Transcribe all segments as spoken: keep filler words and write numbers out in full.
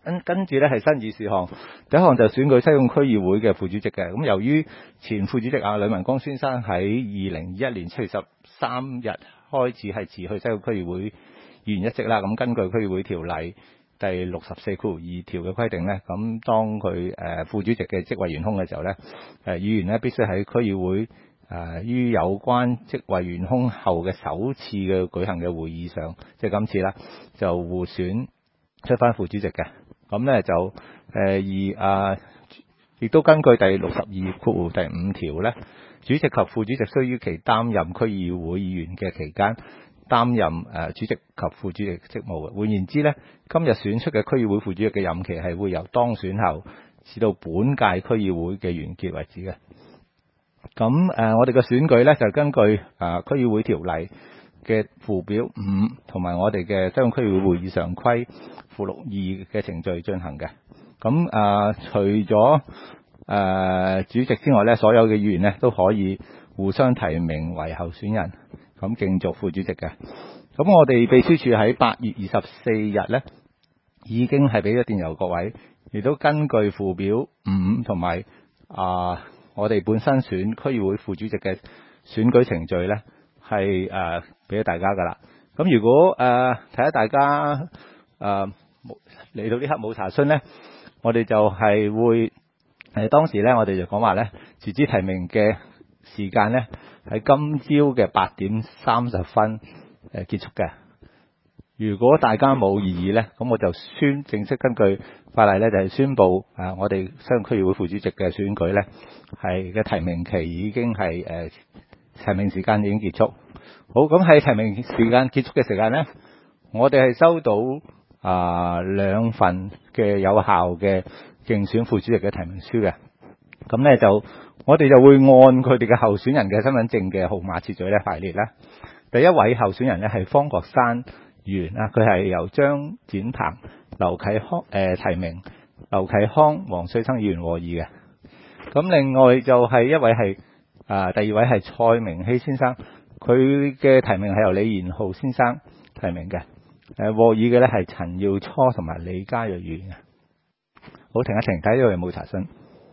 跟跟住咧係新議事項，第一項就選舉西貢區議會嘅副主席嘅。咁由於前副主席阿呂文光先生喺二零二一年七月十三日開始係辭去西貢區議會議員一職啦，咁根據區議會條例第六十四括二條嘅規定咧，咁當佢誒副主席嘅職位懸空嘅時候咧，誒議員咧必須喺區議會誒於有關職位懸空後嘅首次嘅舉行嘅會議上，即係今次啦，就互選出翻副主席嘅。咁咧就誒、呃、而啊，亦都根據第六十二括第五條咧，主席及副主席須於其擔任區議會議員嘅期間擔任誒、呃、主席及副主席職務嘅。換言之咧，今日選出嘅區議會副主席嘅任期係會由當選後至到本屆區議會嘅完結為止嘅。咁誒、呃，我哋嘅選舉咧就根據啊、呃、區議會條例嘅附表五同埋我哋嘅西貢區議會會議常規附錄二嘅程序進行嘅。咁啊、呃，除咗誒、呃、主席之外咧，所有嘅議員咧都可以互相提名為候選人，咁競逐副主席嘅。咁我哋秘書處喺八月二十四日咧已經係俾咗電郵各位，亦都根據附表五同埋啊我哋本身選區議會副主席嘅選舉程序咧係誒俾咗大家噶啦。咁如果誒睇下大家誒。呃嚟到呢刻冇查詢咧，我哋就係會誒當時咧，我哋就講話咧，截止提名嘅時間咧喺今朝嘅八點三十分誒結束嘅。如果大家冇異議咧，咁我就宣正式根據法例咧，就係宣布啊，我哋西貢區議會副主席嘅選舉咧係嘅提名期已經係誒提名時間已經結束。好，咁喺提名時間結束嘅時間咧，我哋係收到啊，兩份嘅有效嘅競選副主席嘅提名書嘅。咁咧就我哋就會按佢哋嘅候選人嘅身份證嘅號碼次序咧排列啦。第一位候選人咧係方國珊議員啊，佢係由張展鵬、劉啟康誒、呃、提名，劉啟康、黃穗生議員和議嘅。咁另外就係一位係啊、呃，第二位係蔡明熙先生，佢嘅提名係由李賢浩先生提名嘅。誒，和議嘅咧係陳耀初同埋李家銳議員嘅。好，停一停，睇呢度有冇查詢。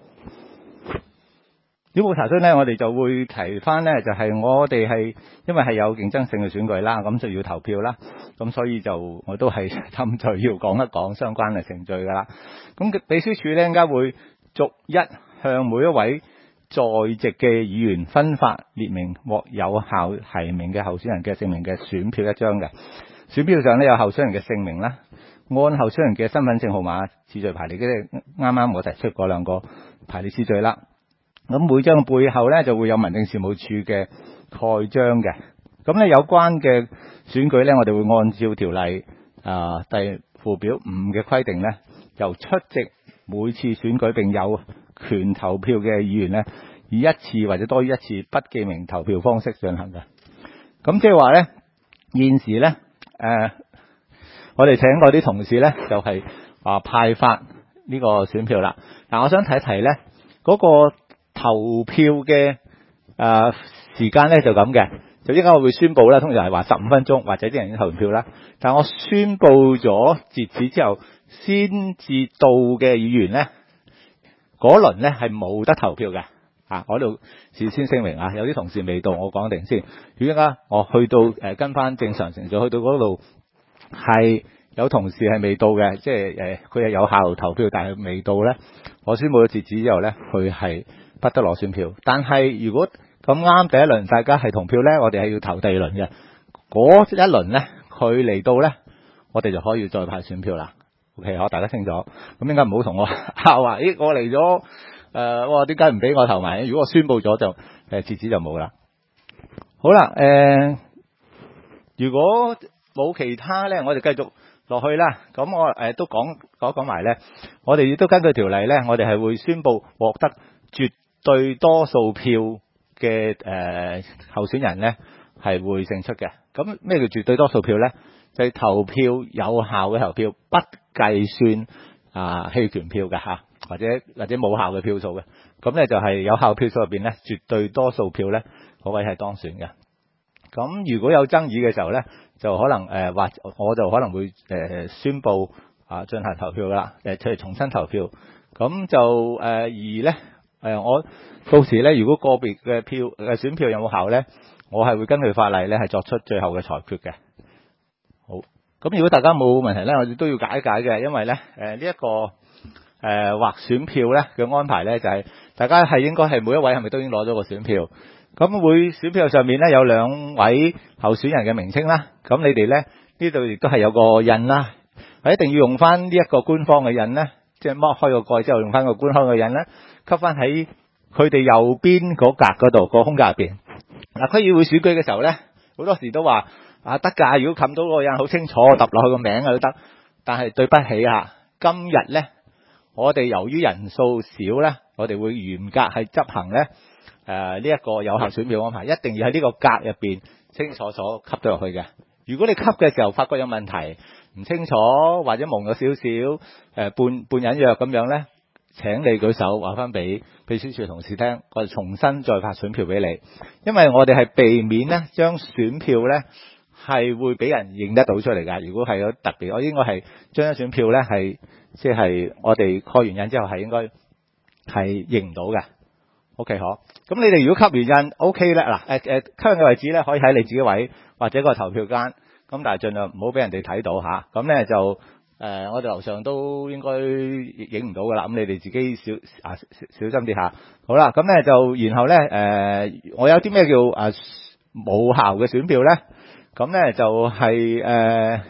如果冇查詢咧，我哋就會提翻咧，就係、是、我哋係因為係有競爭性嘅選舉啦，咁就要投票啦。咁所以就我都係針對要講一講相關嘅程序噶啦。咁秘書處咧，應該會逐一向每一位在席嘅議員分發列明獲有效提名嘅候選人嘅姓名嘅選票一張嘅。選票上咧有候選人嘅姓名啦，按候選人嘅身份證號碼次序排列，即係啱啱我提出嗰兩個排列次序啦。咁每張嘅背後咧就會有民政事務處嘅蓋章嘅。咁咧有關嘅選舉咧，我哋會按照條例啊、呃、第附表五嘅規定咧，由出席每次選舉並有權投票嘅議員咧，以一次或者多於一次不記名投票方式進行嘅。咁即係話咧，現時咧。誒、呃，我哋請嗰啲同事咧，就係、是、話派發呢個選票啦。嗱，我想提一提咧，嗰、那個投票嘅誒、呃、時間咧就咁嘅，就應該我會宣佈啦。通常係話十五分鐘，或者啲人已經投完票啦。但我宣佈咗截止之後，先至到嘅議員咧，嗰輪咧係冇得投票嘅。啊！我度事先聲明啊，有啲同事未到，我講定先。如果而家我去到誒、呃、跟翻正常程序，去到嗰度係有同事係未到嘅，即係誒佢係有效投票，但係未到咧，我宣佈咗截止之後咧，佢係不得攞選票。但係如果咁啱第一輪大家係同票咧，我哋係要投第二輪嘅。嗰一輪咧，佢嚟到咧，我哋就可以再派選票啦。OK， 我大家清楚。咁應該唔好同我拗話，咦，我嚟咗。誒、呃，哇！點解唔俾我投埋？如果我宣佈咗就誒截止就冇啦。好啦，誒、呃，如果冇其他咧，我哋繼續落去啦。咁我誒、呃、都講講講埋咧，我哋亦都根據條例咧，我哋係會宣佈獲得絕對多數票嘅誒、呃、候選人咧係會勝出嘅。咁咩叫絕對多數票咧？就係、是、投票有效嘅投票，不計算啊棄權票嘅嚇。或者或者冇效嘅票數嘅，咁咧就係有效票數入邊咧，絕對多數票咧，嗰位係當選嘅。咁如果有爭議嘅時候咧，就可能誒或、呃、我就可能會誒、呃、宣佈啊進行投票噶啦，誒出嚟重新投票。咁就誒、呃、而咧誒、呃、我到時咧，如果個別嘅票嘅選票有冇效咧，我係會根據法例咧係作出最後嘅裁決嘅。好，咁如果大家冇問題咧，我哋都要解一解嘅，因為咧誒呢一、呃這個誒劃、呃、選票咧嘅安排咧就係、是、大家係應該係每一位係咪都已經攞咗個選票？咁會選票上面咧有兩位候選人嘅名稱啦，咁你哋咧呢度亦都係有個印啦，係一定要用翻呢一個官方嘅印咧，即係剝開個蓋之後用翻個官方嘅印咧，吸翻喺佢哋右邊嗰格嗰度個空格入邊。嗱，區議會選舉嘅時候咧，好多時都話啊得㗎，如果冚到個印好清楚，揼落去個名啊都得。但係對不起啊，今日咧我哋由於人數少咧，我哋會嚴格係執行咧。誒呢一個有效選票安排，一定要喺呢個格入邊清楚所吸咗落去嘅。如果你吸嘅時候發覺有問題，唔清楚或者蒙咗少少，誒、呃、半半隱約咁樣咧，請你舉手話翻俾秘書處同事聽，我哋重新再發選票俾你。因為我哋係避免咧將選票咧係會俾人認得到出嚟㗎。如果係有特別，我應該係將啲選票咧係即係我哋蓋完印之後係應該係認唔到嘅。O.K. 好，咁你哋如果吸完印 O.K. 咧，嗱誒誒吸印嘅位置咧可以喺你自己位或者個投票間，咁但係盡量唔好俾人哋睇到嚇。咁咧就誒、呃、我哋樓上都應該影唔到噶啦，咁你哋自己小啊小，小心啲嚇。好啦，咁咧就然後咧誒、呃、我有啲咩叫啊冇效嘅選票咧？咁咧就係、是、誒、呃、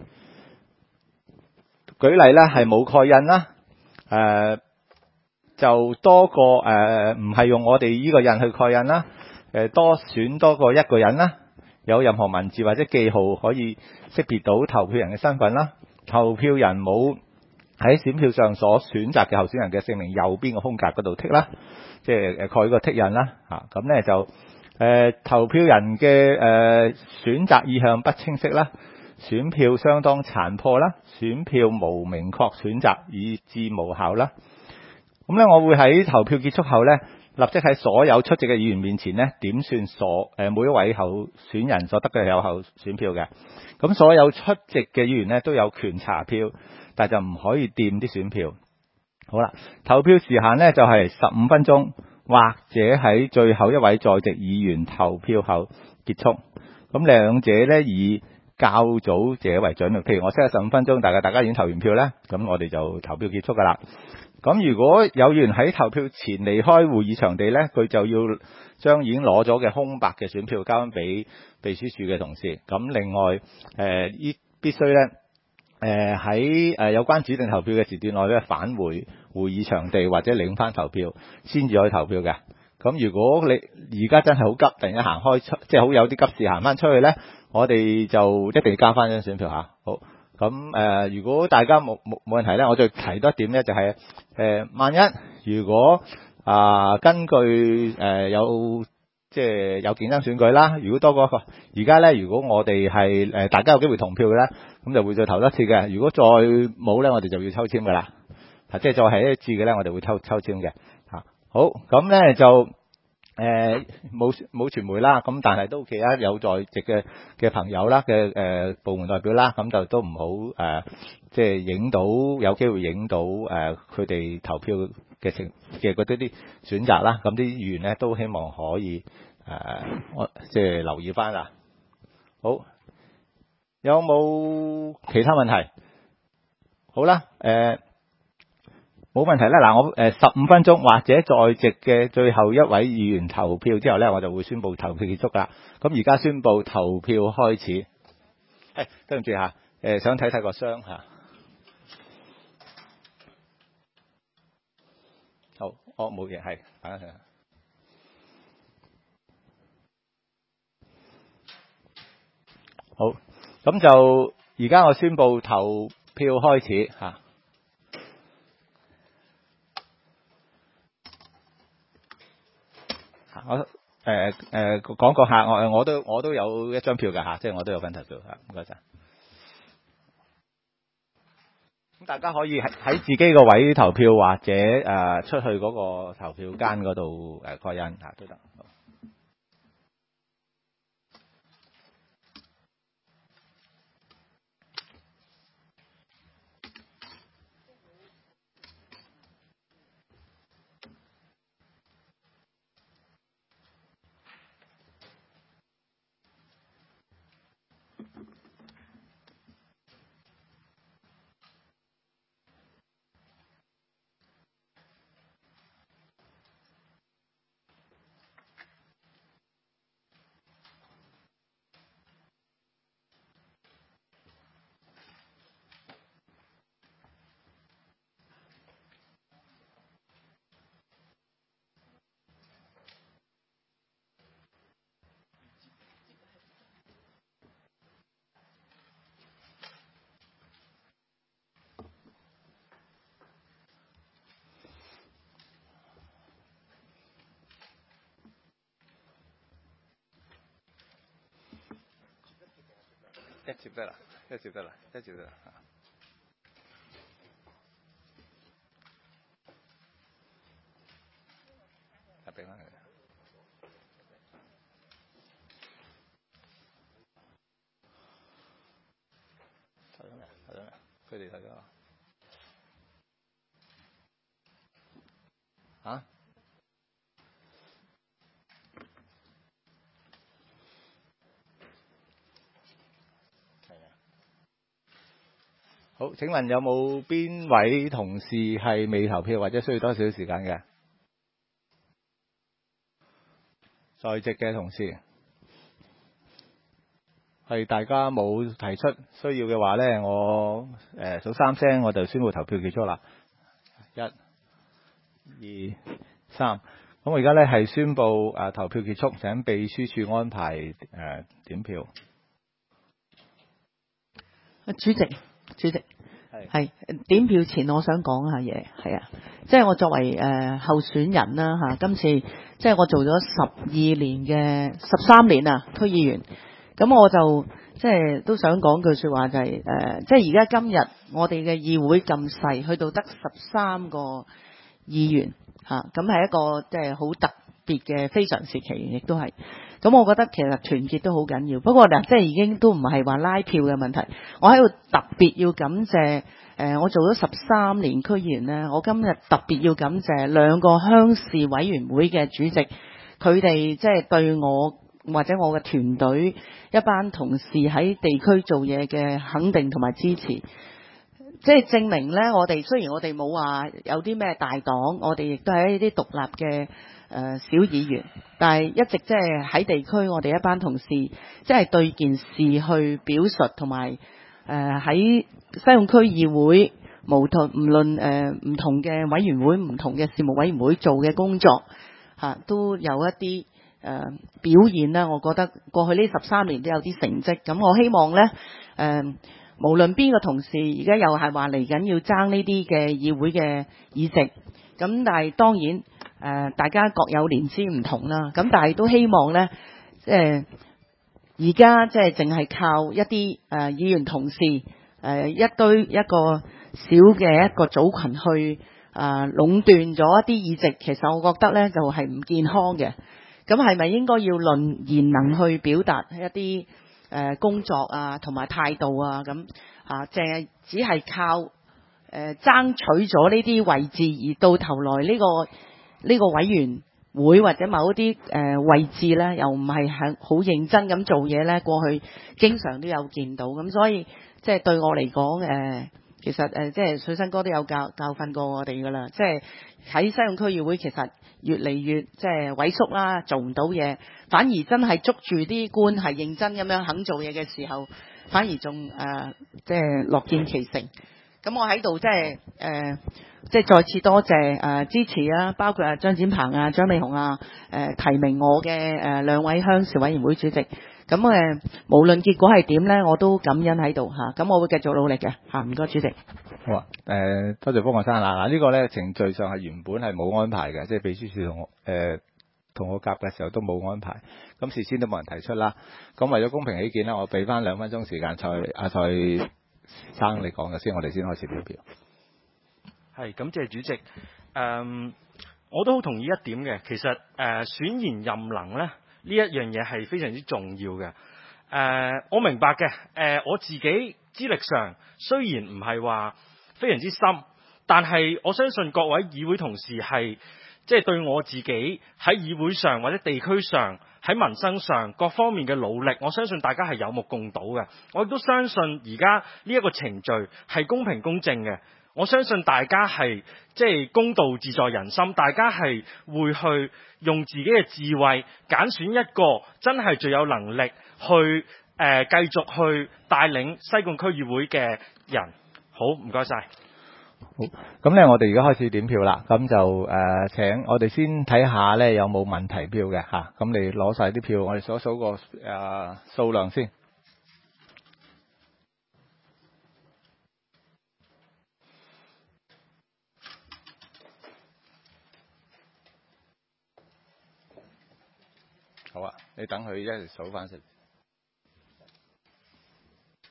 舉例咧係冇蓋印啦，誒、呃。就多過誒唔係用我哋呢個印去蓋印啦，誒多選多過一個人啦，有任何文字或者記號可以識別到投票人嘅身份啦，投票人冇喺選票上所選擇嘅候選人嘅姓名右邊個空格嗰度剔啦，即係誒蓋個剔印啦嚇，咁咧就誒、呃、投票人嘅誒、呃、選擇意向不清晰啦，選票相當殘破啦，選票無明確選擇以致無效啦。咁咧，我會喺投票結束後咧，立即喺所有出席嘅議員面前咧，點算所誒每一位候選人所得嘅有效選票嘅。咁所有出席嘅議員咧都有權查票，但係就唔可以掂啲選票。好啦，投票時限咧就係十五分鐘，或者喺最後一位在席議員投票後結束。咁兩者咧以較早者為準。譬如我 set 咗十五分鐘，大概大家已經投完票咧，咁我哋就投票結束噶啦。咁如果有議員喺投票前離開會議場地咧，佢就要將已經攞咗嘅空白嘅選票交翻俾秘書處嘅同事。咁另外誒依、呃、必須咧誒喺誒有關指定投票嘅時段內咧返回會議場地或者領翻投票先至可以投票嘅。咁如果你而家真係好急，突然間行開出，即係好有啲急事行翻出去咧，我哋就一定要交翻張選票嚇。好。咁誒、呃，如果大家冇冇冇問題咧，我再提多一點咧，就係、是、誒、呃，萬一如果啊、呃，根據誒、呃、有即係有競爭選舉啦，如果多過一個，而家咧，如果我哋係誒大家有機會同票嘅咧，咁就會再投一次嘅。如果再冇咧，我哋就要抽籤嘅啦。即係再係一次嘅咧，我哋會抽抽籤嘅。嚇，好，咁咧就。誒冇冇傳媒啦，咁但係都其他有在席嘅嘅朋友啦嘅誒部門代表啦，咁就都唔好誒，即係影到有機會影到誒佢哋投票嘅情嘅嗰啲啲選擇啦，咁啲議員咧都希望可以誒我即係留意翻啦。好，有冇其他問題？好啦，誒。冇問題啦，嗱我誒十五分鐘或者在席嘅最後一位議員投票之後咧，我就會宣布投票結束啦。咁而家宣布投票開始。誒，對唔住嚇，誒想睇睇個箱嚇。好，我冇嘢，係等一陣。好，咁就而家我宣布投票開始嚇。我誒誒講個客，我我都我都有一張票㗎嚇，即係我都有份投票嚇，唔該曬。咁大家可以喺喺自己個位投票，或者誒、呃、出去嗰個投票間嗰度誒蓋印嚇都得。 一接得啦，一接得啦，一接得啦。啊，俾翻佢。睇咗未？睇咗未？佢哋睇咗。嚇？好，請問有冇邊位同事係未投票或者需要多少時間嘅？在席嘅同事係大家冇提出需要嘅話咧，我誒數三聲我就宣布投票結束啦。一、二、三。咁我而家咧係宣布誒投票結束，請秘書處安排誒點票。 主席，主席係點票前，我想講下嘢，係啊，即係我作為誒、呃、候選人啦嚇、啊，今次即係我做咗十二年嘅十三年啊區議員，咁我就即係都想講句説話、就係，就係誒，即係而家今日我哋嘅議會咁細，去到得十三個議員嚇，咁、啊、係一個即係好特別嘅非常時期，亦都係。咁我覺得其實團結都好緊要，不過嗱，即係已經都唔係話拉票嘅問題。我喺度特別要感謝誒、呃，我做咗十三年區議員呢，我今日特別要感謝兩個鄉事委員會嘅主席，佢哋即係對我或者我嘅團隊一班同事喺地區做嘢嘅肯定同埋支持，即係證明呢，我哋雖然我哋冇話有啲咩大黨，我哋亦都係一啲獨立嘅誒、呃、小議員，但係一直即係喺地區，我哋一班同事即係對件事去表述，同埋誒喺西貢區議會無同唔論誒唔同嘅委員會、唔同嘅事務委員會做嘅工作嚇、啊，都有一啲誒、呃、表現啦。我覺得過去呢十三年都有啲成績，咁我希望呢，誒、呃，無論邊個同事而家又係話嚟緊要爭呢啲嘅議會嘅議席，咁但係當然。誒、呃，大家各有年資唔同啦，咁但係都希望呢，即係而家即係淨係靠一啲誒、呃、議員同事誒、呃、一堆一個小嘅一個組群去啊壟斷咗一啲議席，其實我覺得呢就係、是、唔健康嘅。咁係咪應該要論賢能去表達一啲誒、呃、工作啊同埋態度啊咁啊，淨係只係靠誒、呃、爭取咗呢啲位置，而到頭來呢、這個。呢個委員會或者某一啲誒、呃、位置呢，又唔係係好認真咁做嘢呢。過去經常都有見到，咁所以即係對我嚟講誒，其實誒、呃、即係水生哥都有教教訓過我哋噶啦，即係喺西貢區議會其實越嚟越即係萎縮啦，做唔到嘢，反而真係捉住啲官係認真咁樣肯做嘢嘅時候，反而仲誒、呃、即係樂見其成。咁我喺度即係誒。呃即係再次多謝誒、呃、支持啊，包括啊張展鵬啊、張美雄啊誒、呃、提名我嘅誒、呃、兩位鄉事委員會主席。咁誒、呃、無論結果係點咧，我都感恩喺度嚇。咁、啊、我會繼續努力嘅嚇。唔該主席。 好啊，誒、呃、多謝方國珊啦。嗱、這個、呢個咧程序上係原本係冇安排嘅，即係秘書處同我誒同、呃、我夾嘅時候都冇安排。咁事先都冇人提出啦。咁為咗公平起見啦，我俾翻兩分鐘時間蔡阿蔡生你講嘅先，我哋先開始表表。 係，感謝主席。誒、嗯，我都好同意一點嘅。其實誒、呃、選賢任能咧，呢一樣嘢係非常之重要嘅。誒、呃，我明白嘅。誒、呃，我自己資歷上雖然唔係話非常之深，但係我相信各位議會同事係即係對我自己喺議會上或者地區上喺民生上各方面嘅努力，我相信大家係有目共睹嘅。我亦都相信而家呢一個程序係公平公正嘅。我相信大家係即係公道自在人心，大家係會去用自己嘅智慧揀選一個真係最有能力去誒、呃、繼續去帶領西貢區議會嘅人。好，唔該晒。 好，咁咧我哋而家開始點票啦。咁就誒、呃、請我哋先睇下咧有冇問題票嘅嚇。咁、啊、你攞晒啲票，我哋數一數個誒、呃、數量先。好啊，你等佢一齊數翻先。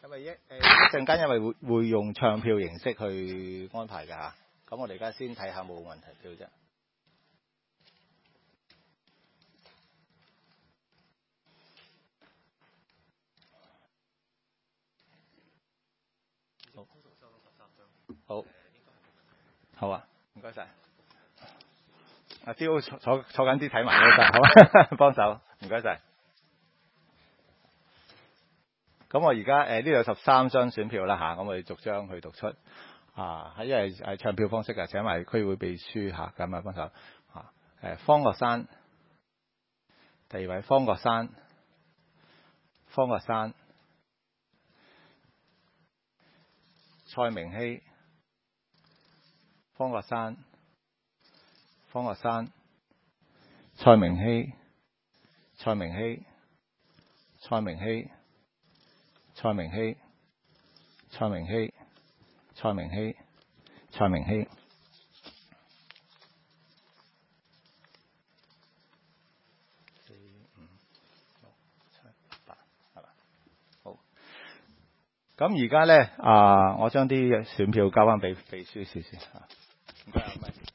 因為一誒一陣間因為會會用唱票形式去安排㗎嚇，咁我哋而家先睇下冇問題票啫。好，好，好啊，唔該晒。阿招坐坐坐緊啲睇埋都得，好啊，幫手，唔該晒。咁我而家誒呢度有十三張選票啦嚇，咁我哋逐張去讀出啊，係因為係唱票方式嘅，請埋區議會秘書嚇咁啊幫手嚇。誒方國珊，第二位方國珊，方國珊，蔡明熙，方國珊，方國珊，蔡明熙，蔡明熙，蔡明熙。蔡明熙，蔡明熙，蔡明熙，蔡明熙。四五六七八，係嘛？好。咁而家咧啊，我將啲選票交翻俾秘書試先嚇。唔該，阿咪。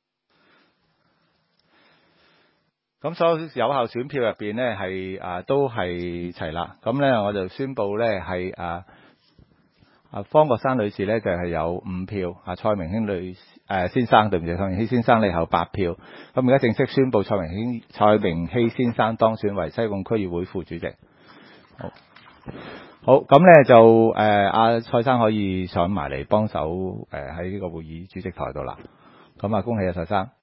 咁所有有效選票入邊咧係啊都係齊啦，咁咧我就宣布咧係啊啊方國珊女士咧就係、是、有五票，啊蔡明熙女誒、啊、先生對唔住，蔡明熙先生你有八票，咁而家正式宣布蔡明熙蔡明熙先生當選為西貢區議會副主席。好，好咁咧就誒阿、啊、蔡生可以上埋嚟幫手誒喺呢個會議主席台度啦，咁啊恭喜啊蔡生。